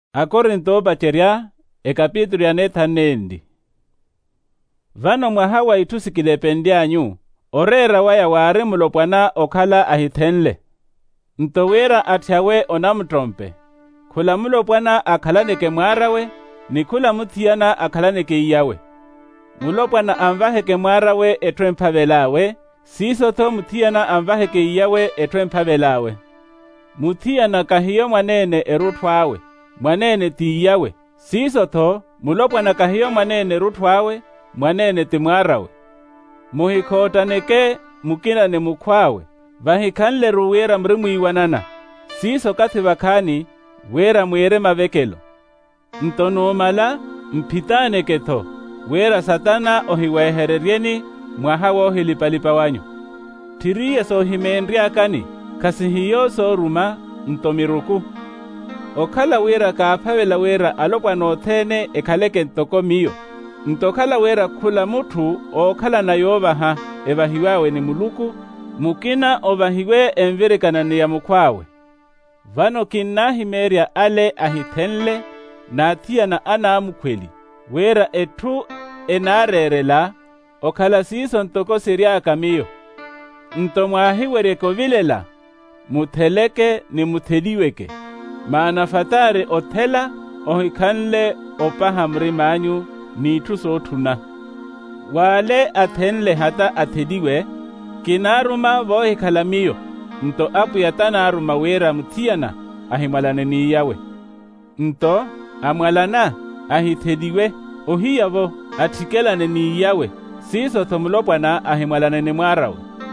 Akorinto bacheria ekapitulo ya nethanendi. Vano mwahawa itusikile pendyanyu, orera waya wari mulopwana okhala ahithenle. Ntowera atyawe onamutrompe, khula mulopwana akhalaneke mwarawe, ni khula muthiyana akhalaneke iyawe. Mulopwana amvaheke mwarawe etwe mphavelawe, sisotho muthiyana amvaheke iyawe etwe mphavelawe. Muthiyana kahiyo mwanene eruthwawe, mwanene ti iyawe, sisotho mulopwana kahiyo mwanene ruthwawe, mwanene ti mwarawe. Muhikhotaneke mukinane mukhwawe, vahikhanle ruwera mrimwiwanana, siso kathi vakhani wera mwere mavekelo. Ntonumala mphitaneketho, wera satana ohiwehereryeni mwahawa ohilipalipa wanyu. Thiriye sohimendryakani, khasihiyo soruma ntomiruku. Okhala wera kaaphavela wera alopwana othene ekhaleke ntoko miyo. Ntokhala wera khula muthu okhala na yovaha evahiwawe ni Muluku, mukina ovahiwe envirikanani ya mukhwawe. Vano kinnahimerya ale ahithenle na athiyana anaamukhweli, wera ethu enarerela okhala siso ntoko siryaka miyo. Ntomwahiweryeko vilela, mutheleke ni mutheliweke, maana fatare othela ohikhanle opaha mrimanyu nithu sothuna. Wale athenle hata atheliwe, kinaruma vohikhala miyo, nto apu yatanaruma wera muthiyana ahimwalane ni iyawe. Nto amwalana ahitheliwe, ohiyavo athikelane ni iyawe, sisotho mulopwana ahimwalane ni mwarawe.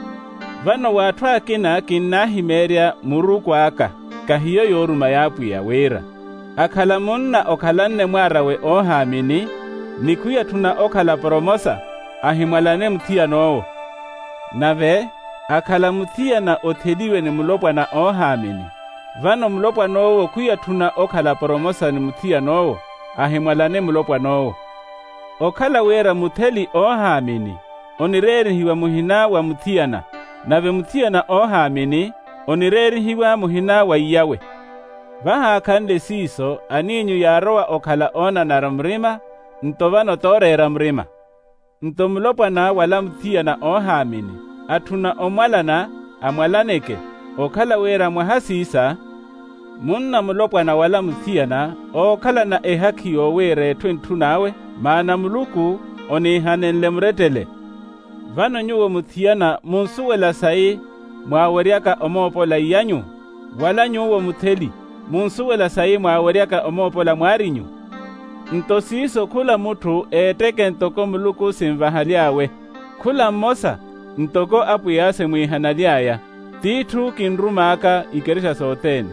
Vano wathu akina kinnahimerya murukwaka, kahiyo yoruma yapu ya wera. Akhala munna okhalanne mwarawe ohamini, nikhuya thuna okhala poromosa ahimwalane muthiyanowo. Nave akhala muthiyana otheliwe ni mulopwana ohamini, vano mulopwanowo khuya thuna okhala poromosa ni muthiyanowo ahimwalane mulopwanowo. Okhala wera mutheli ohamini, onirerihiwa muhina wa muthiyana, nave muthiyana ohamini onirerihiwa muhina wa iyawe. Vahakhanle siso aninyu yarowa okhala onanara mrima, ntovano torera mrima. Nto mulopwana wala muthiyana ohamini, athuna omwalana amwalaneke, okhala wera mwahasisa, munna mulopwana wala muthiyana okhala na ehaki yowera ethu nthunawe, maana Muluku onihanenle muretele. Vano nyuwo muthiyana munsuwela sai mwaweryaka omopola iyanyu, wala nyuwo mutheli munsuwela sai mwaweryaka omopola mwarinyu. Nto siso khula muthu eteke ntoko Muluku simvahalyawe, khula mmosa ntoko apu yase mwihanaliaya, tithu kinrumaka ikerisha sotene.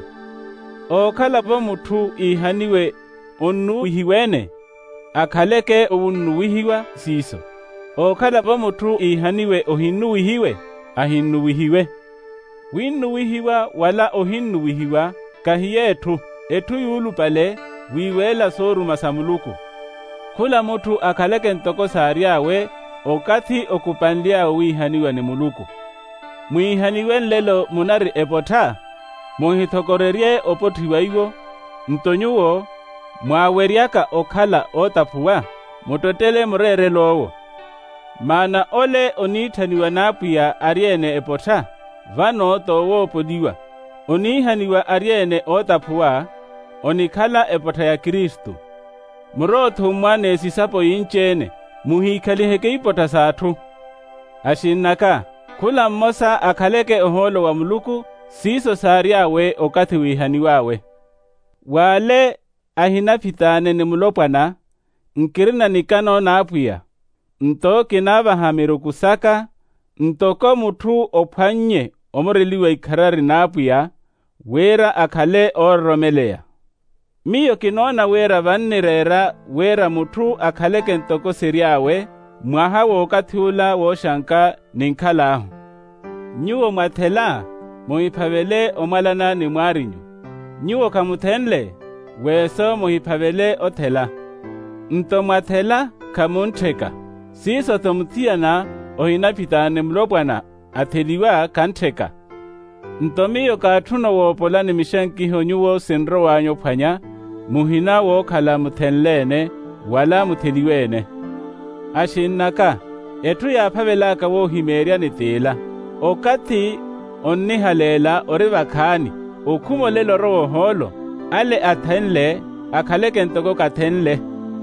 Okhala vo muthu ihaniwe onnuwihiwene, akhaleke owunnuwihiwa siso. Okhala vo muthu ihaniwe ohinnuwihiwe, ahinnuwihiwe. Winnuwihiwa wala ohinnuwihiwa, kahiye ethu yulupale wiwela soruma sa Muluku. Khula muthu akhaleke ntoko saaryawe, okathi okupanlyawe wihaniwa ni Muluku. Mwihaniwen lelo munari epotha, muhithokorerye opothiwaiwo, ntonyuwo mwaweryaka okhala otaphuwa, mutotele murerelowo. Maana ole onithaniwa napuya aryene epotha, vano towopoliwa. Onihaniwa aryene otaphuwa, onikhala epotha ya Kristu. Murotho mwane sisapo yinchene, muhikhaliheke ipotha sathu. Ashinnaka, khula mmosa akhaleke oholo wa Muluku, siso saaryawe okathi wihaniwawe. Wale ahinaphitane ni mulopwana, nkirina nikano napuya, nto kinavahamiru kusaka, ntoko muthu ophwanye omureliwa ikharari napuya, wera akhale oromeleya. Miyo kinona wera vannirera wera muthu akhaleke ntoko siryawe, mwahawo okathiula woshanka ninkhalahu. Nyuwo mwathela, muhiphavele omwalana ni mwarinyu. Nyuwo kamuthenle, weso muhiphavele othela. Nto mwathela kamuntheka, sisotho muthiyana ohinaphitane mulopwana atheliwa kantheka. Ntomiyo kathuno wopola ni mishankiho nyuwo sinro wanyo phwanya, muhina wokhala muthenlene wala mutheliwene. Ashinnaka etu yaphavelaka wohimerya nitila okathi onnihalela ori vakhani okhumolelo rowoholo ale athenle akhaleke ntoko kathenle,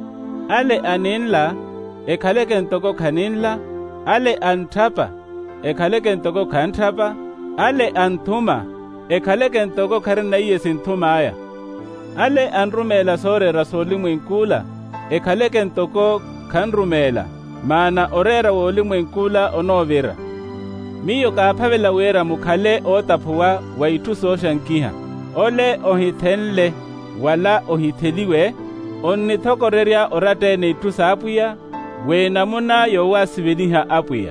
ale aninla ekhaleke ntoko khaninla, ale anthapa ekhaleke ntoko khanthapa, ale anthuma ekhaleke ntoko kharinaiye sinthumaya, ale anrumela soorera soolimwenkula ekhaleke ntoko khanrumela maana orera woolimwenkula onoovira. Miyo kaaphavela weera mukhale ootaphuwa wa ithu sooshankiha ole ohithenle wala ohitheliwe onnithokorerya orateene ithu saapwiya weenamuna yowaasiveliha apwiya.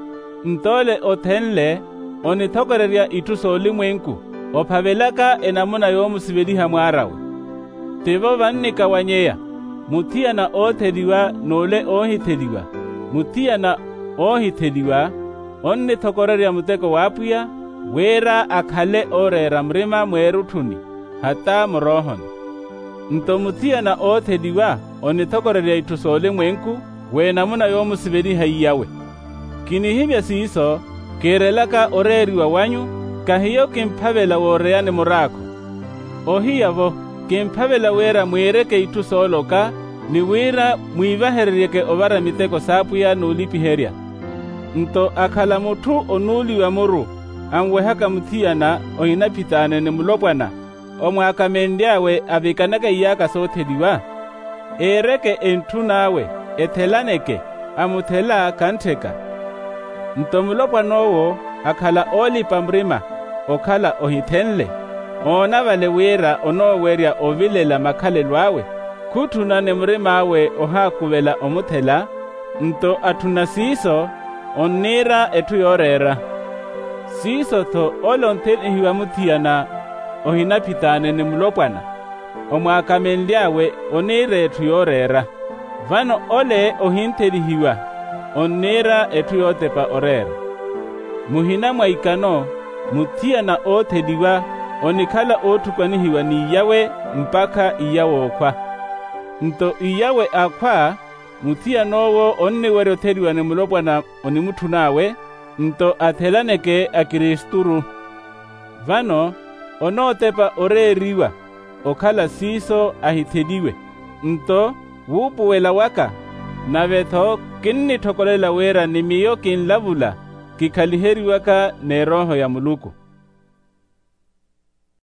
Ntole othenle onithokorerya ithu soolimwenku ophavelaka enamuna yoomusiveliha mwaarawe. Tivo vannika wanyeya muthiyana ootheliwa noole oohitheliwa. Muthiyana oohitheliwa onnithokorerya muteko waapwiya weera akhale oreera mrima mweeruthuni hata mrohoni. Nto muthiyana ootheliwa onithokorerya ithu soolimwenku weenamuna yoomusiveliha iyawe. Kinihivya siiso keerelaka oreeriwa wanyu kahiyo kimphavela wooreyane muraakho. Ohiyavo kimphavela weera mwiireke ithu sooloka niwira mwiivahereryeke ovara miteko saapwiya nuulipiherya. Nto akhala muthu onuuliwa muru anwehaka muthiyana ohinapitane ni mulopwana omwaakamenlyawe avikanaka iyaka sootheliwa. Eereke enthu nawe ethelaneke amuthela kantheka. Nto mulopwanoowo akhala oolipa mrima okhala ohithenle oonavale weera onoowerya ovilela makhalelwawe khuthunane mrimawe ohaakuvela omuthela. Nto athuna siiso onniira ethu yooreera. Siiso tho ole onthelihiwa muthiyana ohinapitane ni mulopwana omwaakamenlyawe oniira ethu yooreera. Vano ole ohinthelihiwa onniira ethu yootepa oreera. Muhina mwaikano muthiyana ootheliwa onikhala oothukanihiwa niiyawe mpaka iyawe okhwa. Nto iyawe akhwa muthiyanowo onniwere otheliwa ni mulopwana onimuthunaawe nto athelaneke akiristuru. Vano onootepa oreeriwa okhala siiso ahitheliwe nto wuupuwela waka navetho kinnithokolela weera nimiyo kinlavula kikhaliheriwaka ne Roho ya Muluku.